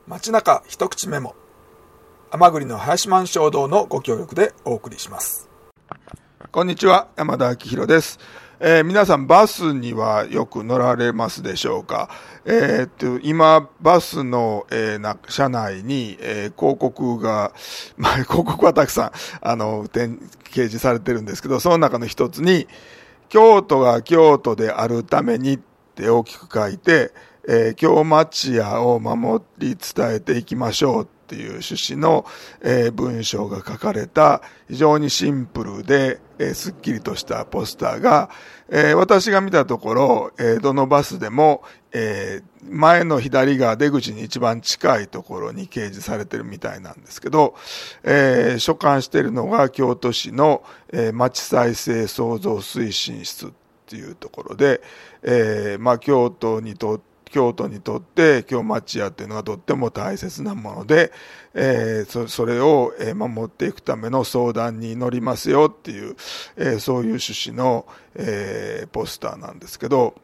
街中一口メモ、甘栗の林満衝動のご協力でお送りします。 こんにちは、山田明宏です。皆さんバスにはよく乗られますでしょうか。今バスの、車内に、広告が、広告はたくさん掲示されてるんですけど、その中の一つに京都が京都であるためにって大きく書いて、京町屋を守り伝えていきましょうっていう趣旨の、文章が書かれた非常にシンプルで、すっきりとしたポスターが、私が見たところ、どのバスでも、前の左側出口に一番近いところに掲示されてるみたいなんですけど、所管しているのが京都市の、町再生創造推進室っていうところで、京都にとって京町屋っていうのがとっても大切なもので、それを守っていくための相談に乗りますよっていう、そういう趣旨の、ポスターなんですけど、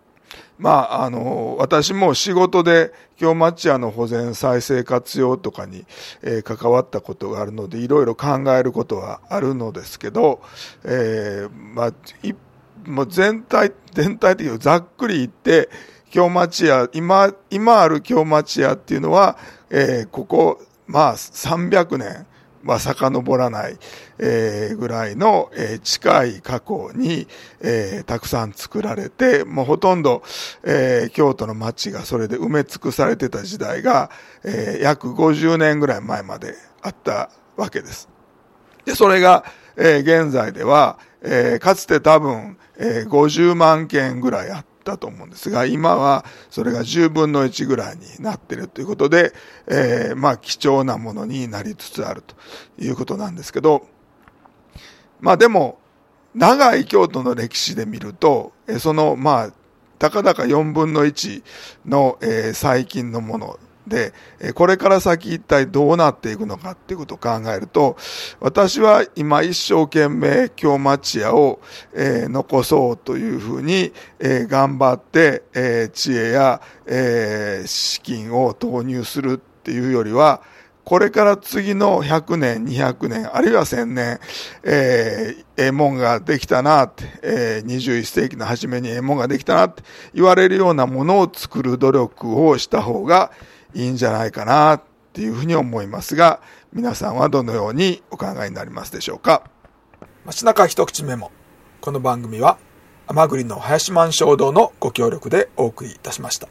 私も仕事で京町屋の保全再生活用とかに、関わったことがあるのでいろいろ考えることはあるのですけど、もう全体的にざっくり言って京町屋、今ある京町屋っていうのは、ここ300年は遡らない、ぐらいの、近い過去に、たくさん作られて、もうほとんど、京都の町がそれで埋め尽くされてた時代が、約50年ぐらい前まであったわけです。で、それが、現在では、かつて多分、50万件ぐらいあったと思うんですが、今はそれが10分の1ぐらいになっているということで、貴重なものになりつつあるということなんですけど、でも長い京都の歴史で見ると、たかだか4分の1の、最近のもので、これから先一体どうなっていくのかっていうことを考えると、私は今一生懸命京町屋を、残そうというふうに、頑張って、知恵や、資金を投入するっていうよりは、これから次の100年、200年、あるいは1000年、もんができたなって、21世紀の初めにもんができたなって言われるようなものを作る努力をした方がいいんじゃないかなっていうふうに思いますが、皆さんはどのようにお考えになりますでしょうか。 街中一口メモ。この番組は甘栗の林満衝動のご協力でお送りいたしました。